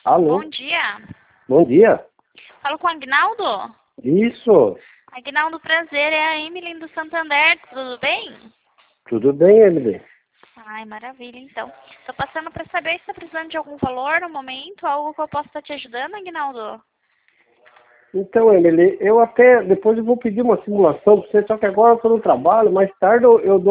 Alô? Bom dia. Bom dia. Falo com o Agnaldo? Isso. Agnaldo, prazer. É a Emily do Santander. Tudo bem? Tudo bem, Emily? Ai, maravilha, então. Tô passando para saber se está precisando de algum valor no momento, algo que eu possa estar te ajudando, Agnaldo. Então, Emily, depois eu vou pedir uma simulação para você, só que agora eu estou no trabalho, mais tarde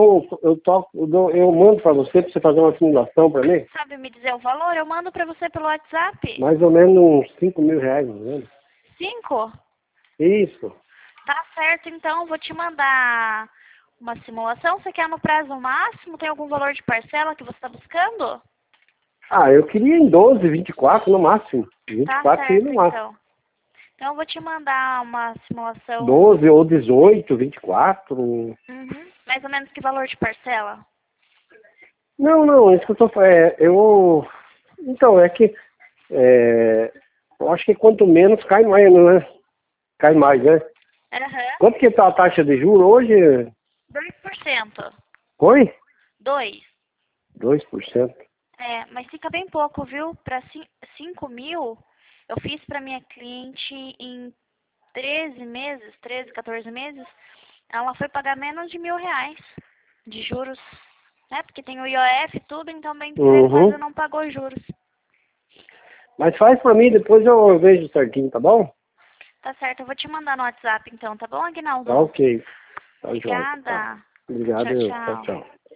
eu mando para você fazer uma simulação para mim. Sabe me dizer o valor? Eu mando para você pelo WhatsApp. Mais ou menos uns 5.000 reais, mais ou menos. 5? Isso. Tá certo, então. Vou te mandar uma simulação. Você quer no prazo máximo? Tem algum valor de parcela que você está buscando? Ah, eu queria em 12, 24 no máximo. Tá 24 seria certo, no máximo. então. Então, eu vou te mandar uma simulação. 12 ou 18, 24. Mais ou menos que valor de parcela? Não, isso que eu tô então, eu acho que quanto menos cai mais, né? Cai mais, né? Aham. Quanto que tá a taxa de juros hoje? 2%. Foi? 2. 2%. É, mas fica bem pouco, viu? Para 5 mil, eu fiz para minha cliente em 13 meses, 13, 14 meses, ela foi pagar menos de R$ 1.000 de juros, né? Porque tem o IOF e tudo, então bem dizer, quase Uhum. não pagou juros. Mas faz pra mim, depois eu vejo certinho, tá bom? Tá certo, eu vou te mandar no WhatsApp então, tá bom, Tá Aguinaldo? ok. Tá jóia. Tá. Obrigada. Obrigado, Tchau, tchau, tchau. tchau.